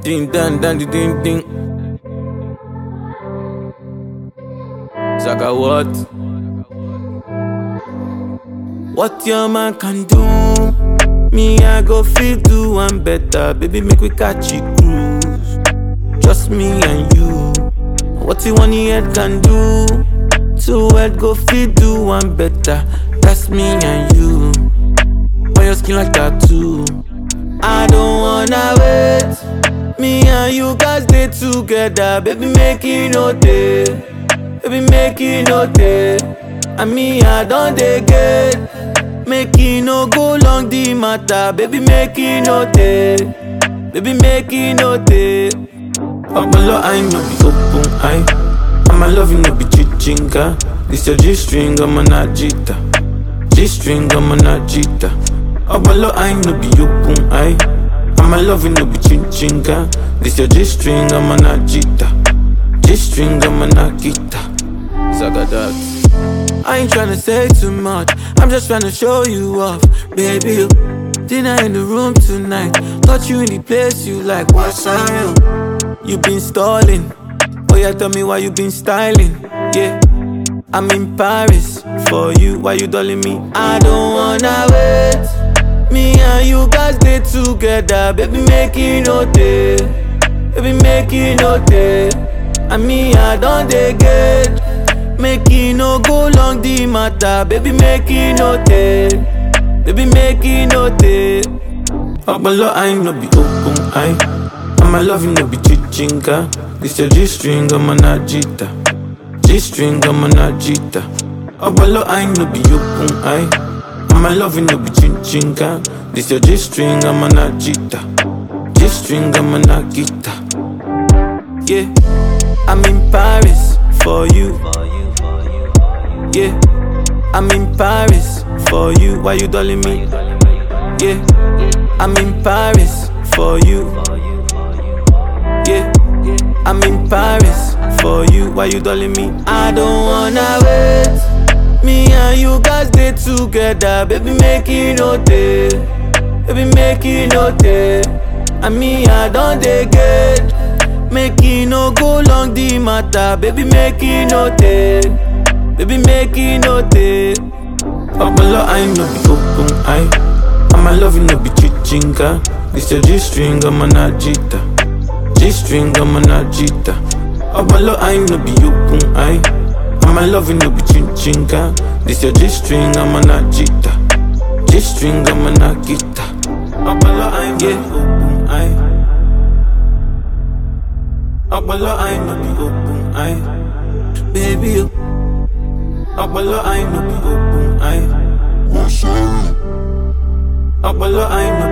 Ding dang dang ding ding. Zaga what? What your man can do, me I go feel do one better. Baby, make we catch it cruise. Just me and you. What you one head can do, two head go feel do one better. That's me and you. On your skin like tattoo. I don't wanna wait. Me and you guys stay together. Baby, make it no day. Baby, make it no day. And me, I don't get. Make it no go long the matter. Baby, make it no day. Baby, make it no day. Obolo, I no be open eye. I'm a loving no be chichinga. This your G-string, I'm an agita. G-string, I'm an agita. Obolo, I no be open eye. I'm a loving no be chichinga. This your G-string, I'm an agita. G-string, I'm an agita. Zaga that. I ain't tryna say too much, I'm just tryna show you off. Baby, dinner in the room tonight. Touch you in the place you like. What's up? You been stalling. Oh yeah, tell me why you been styling. Yeah, I'm in Paris for you. Why you dolling me? I don't wanna wait. Me and you guys stay together. Baby, make it no day. Baby, make it no day. And me, I don't get. Make it no go long the matter. Baby, make it no day. Baby, make it no day. Obolo, I no be open eye. I'm a loving no be chichinga. This your G-string, I'm an agita. G-string, I'm an agita. Obolo, I no be open eye. I'm a loving no be chichinga. This your G-string, I'm an agita. G-string, I'm an agita. Yeah, I'm in Paris for you. Yeah, I'm in Paris for you. Why you dolling me? Yeah, I'm in Paris for you. Yeah, I'm in Paris for you. Why you dolling me? I don't wanna wait. Me and you guys stay together. Baby, make it no day. Baby, make it no day. And me, I don't get. Make it no go long the matter. Baby, make it no day. Baby, make it no day. Obolo, I no be open eye. I'm a loving no be chichinga. This your G-string, I'm an agita. G-string, I'm an agita. Obolo, I no be open eye. I'm a loving no be chichinga. This your G-string, I'm an agita. G-string, I'm an agita. Obolo, I no be open eye. Obolo, I no be open eye. Baby, you. Obolo, I no be open eye. Obolo, I no